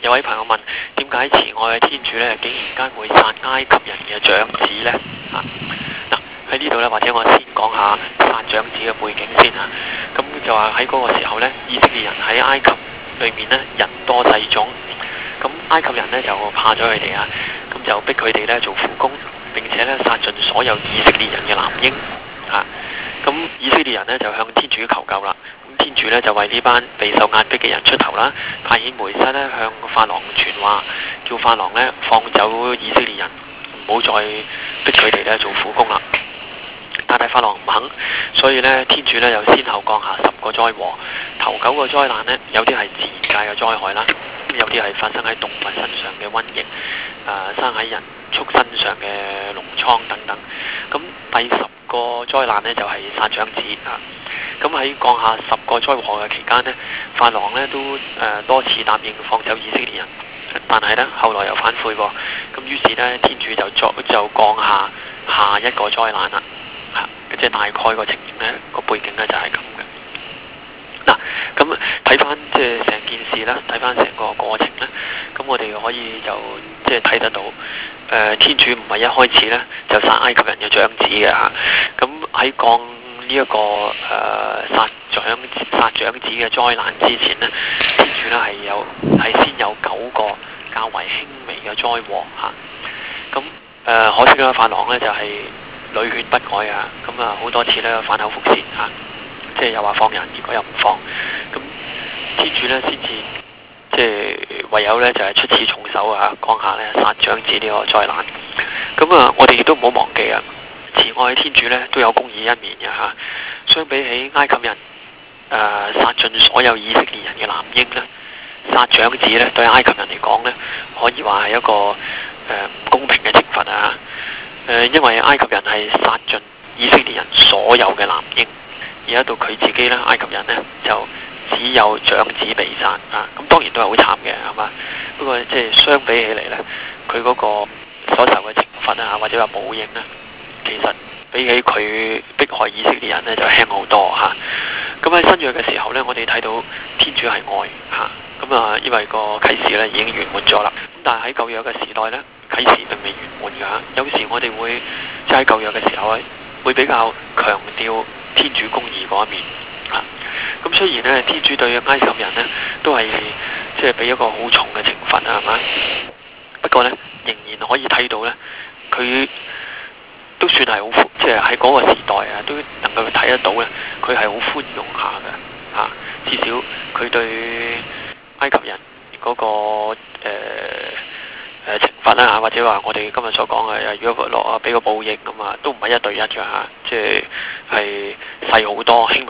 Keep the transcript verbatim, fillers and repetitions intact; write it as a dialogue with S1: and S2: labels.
S1: 有位朋友問，點解慈愛嘅天主咧，竟然間會殺埃及人嘅長子呢？啊，嗱喺呢度咧，或者我先講下殺長子嘅背景先啊。咁就話喺嗰個時候咧，以色列人喺埃及裏面咧，人多勢眾，咁埃及人咧就怕咗佢哋啊，咁就逼佢哋咧做苦工，並且咧殺盡所有以色列人嘅男嬰啊。咁以色列人咧就向天主求救啦。天主咧就為呢班備受壓迫嘅人出頭啦，派遣梅瑟咧向法郎傳話，叫法郎咧放走以色列人，唔好再逼佢哋咧做苦工啦。但係法郎唔肯，所以咧天主咧又先後降下十個災禍。頭九個災難呢，有啲係自然界嘅災害啦，咁有啲係發生喺動物身上嘅瘟疫，誒、呃、生喺人畜身上嘅膿瘡等等。咁第十個災難呢，就係、是、殺長子啊。咁喺降下十個災禍嘅期間呢，法郎呢都誒、呃、多次答應放走以色列人，但係呢後來又反悔喎。咁於是呢，天主就作就降下下一個災難啦。嚇、啊，即係大概個情形呢個背景呢就係咁嘅。嗱、啊，咁睇翻即係成件事啦，睇翻成個過程呢，咁我哋可以就即係睇得到，誒、呃、天主唔係一開始呢就殺埃及人嘅長子嘅嚇。咁、啊、喺降呢一、這個誒、呃、殺長殺長子嘅災難之前呢，天主呢係有係先有九個較為輕微嘅災禍嚇。咁、啊、誒、呃、可惜啦，法郎呢就係屢勸不改啊，咁啊好多次呢反口覆舌嚇，即係又話放人，結果又唔放。咁天主呢先至即係唯有呢就係、是、出此重手啊，降下呢殺長子呢個災難。咁啊，我哋亦都唔好忘記啊。慈愛天主咧都有公義一面嘅嚇，相比起埃及人誒、呃、殺盡所有以色列人嘅男嬰咧，殺長子咧對埃及人嚟講咧，可以話係一個誒唔、呃、公平嘅懲罰啊！誒、呃，因為埃及人係殺盡以色列人所有嘅男嬰，而家到佢自己咧，埃及人咧就只有長子被殺啊！咁當然都係好慘嘅，係嘛？不過即係相比起嚟咧，佢嗰個所受嘅懲罰啊，或者話報應咧。其實比起佢迫害以色列人呢，就輕好多嚇。咁、啊、喺新約嘅時候呢，我哋睇到天主係愛嚇。咁啊，因為個啟示呢已經圓滿咗啦。咁但係喺舊約嘅時代呢，啟示並未圓滿㗎、啊。有時我哋會即係喺舊約嘅時候呢，會比較強調天主公義嗰一面嚇。咁、啊、雖然呢，天主對埃及人呢都係即係俾一個好重嘅懲罰啊，係嘛？不過呢，仍然可以睇到呢，佢都算係好寬，即係喺嗰個時代啊，都能夠睇得到咧。佢係好寬容下嘅，嚇、啊。至少佢對埃及人嗰、那個誒誒、呃呃、懲罰啦嚇，或者話我哋今日所講嘅，如果落啊俾個報應咁啊，都唔係一對一嘅嚇，即係係細好多、輕